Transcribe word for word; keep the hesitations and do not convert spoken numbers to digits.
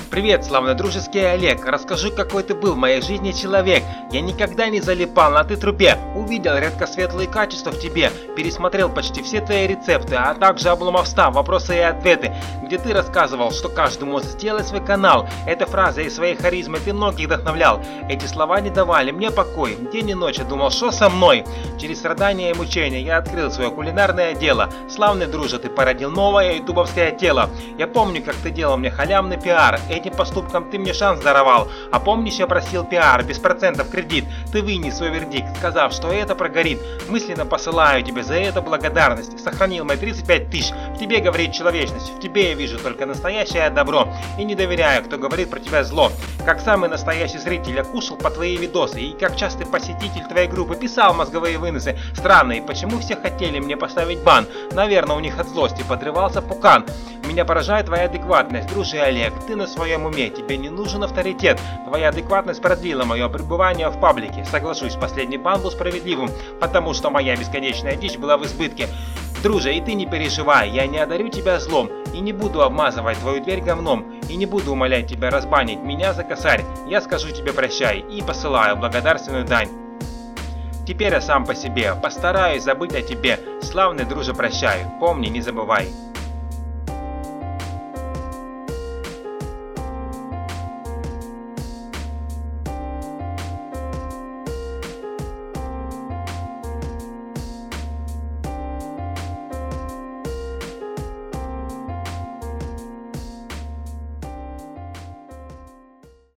Привет, славный дружеский Олег. Расскажу, какой ты был в моей жизни человек. Я никогда не залипал на ты трупе. Увидел редко светлые качества в тебе. Пересмотрел почти все твои рецепты, а также обломовста, вопросы и ответы, где ты рассказывал, что каждый может сделать свой канал. Эта фраза и своей харизмой ты многих вдохновлял. Эти слова не давали мне покой. День и ночь я думал, что со мной. Через страдания и мучения я открыл свое кулинарное дело. Славный друже, ты породил новое ютубовское тело. Я помню, как ты делал мне халявный пиар. Этим поступком ты мне шанс даровал. А помнишь, я просил пиар, без процентов кредит. Ты вынес свой вердикт, сказав, что это прогорит. Мысленно посылаю тебе за это благодарность. Сохранил мои тридцать пять тысяч. В тебе говорит человечность. В тебе я вижу только настоящее добро. И не доверяю, кто говорит про тебя зло. Как самый настоящий зритель я кушал по твои видосы. И как частый посетитель твоей группы писал мозговые выносы. Странные, почему все хотели мне поставить бан? Наверное, у них от злости подрывался пукан. Меня поражает твоя адекватность, дружи Олег, ты на своем уме, тебе не нужен авторитет. Твоя адекватность продлила мое пребывание в паблике. Соглашусь, последний бан был справедливым, потому что моя бесконечная дичь была в избытке. Друже, и ты не переживай, я не одарю тебя злом, и не буду обмазывать твою дверь говном, и не буду умолять тебя разбанить меня за косарь. Я скажу тебе прощай и посылаю благодарственную дань. Теперь я сам по себе, постараюсь забыть о тебе. Славный друже, прощай, помни, не забывай.